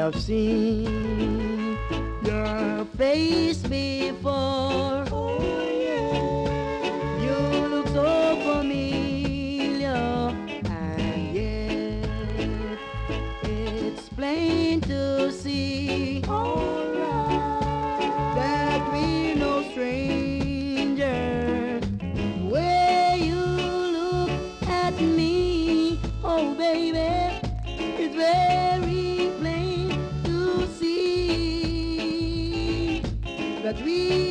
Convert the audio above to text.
have seen your face before. Oh, yeah. You look so familiar, and yet it's plain to see that we're no stranger. The way you look at me, oh baby, it's very plain to see that we